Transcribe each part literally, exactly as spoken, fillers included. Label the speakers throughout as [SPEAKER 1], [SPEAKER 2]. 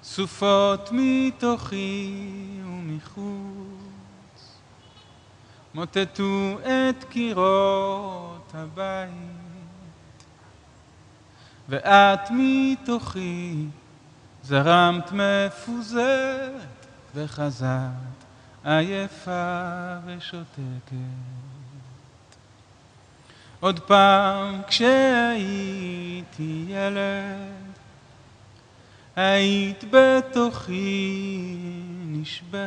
[SPEAKER 1] סופות מתוכי ומחוץ, מוטטו את קירות הבית, ואת מתוכי זרמת מפוזרת וחזרת עייפה ושותקת. עוד פעם כשהייתי ילד, היית בתוכי נשברת.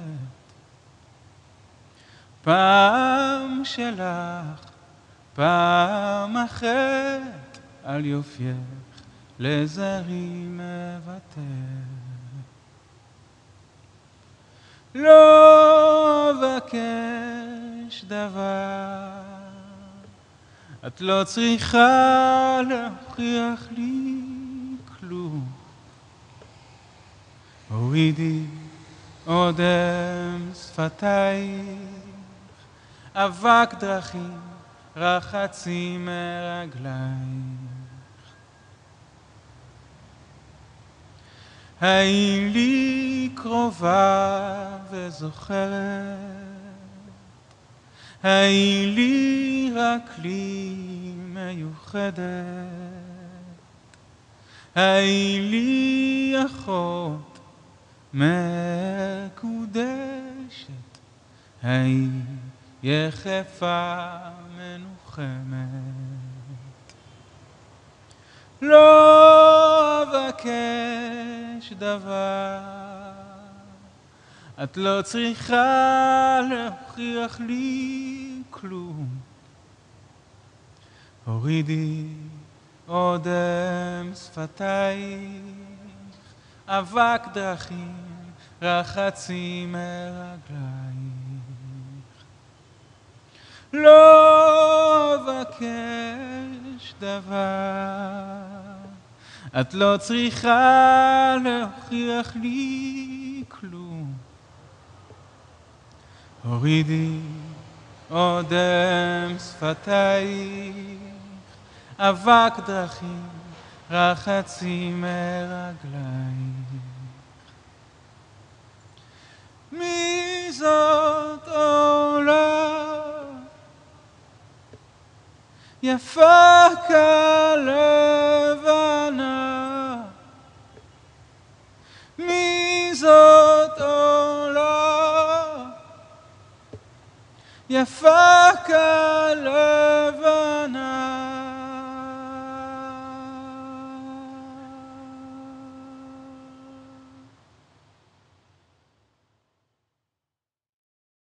[SPEAKER 1] פעם שלך, פעם אחרת, על יופייך לזרי מוותר. לא אבקש דבר, את לא צריכה להוכיח לי כלום. הורידי אודם שפתייך, אבק דרכים רחצים מרגלייך. היי לי קרובה וזוכרת, היי לי רק לי מיוחדת, היי לי אחות מקודשת, היי יחפה מנוחמת. לא אבקש דבר, את לא צריכה להוכיח לי כלום. הורידי אודם שפתייך, אבק דרכים רחצים מרגלייך. לא אבקש דבר, את לא צריכה להוכיח לי כלום. הורידי אודם שפתייך, אבק דרכים רחצים מרגלייך. מי זאת עולה יפה כלבנה? מי זאת עולה יפה כלבנה?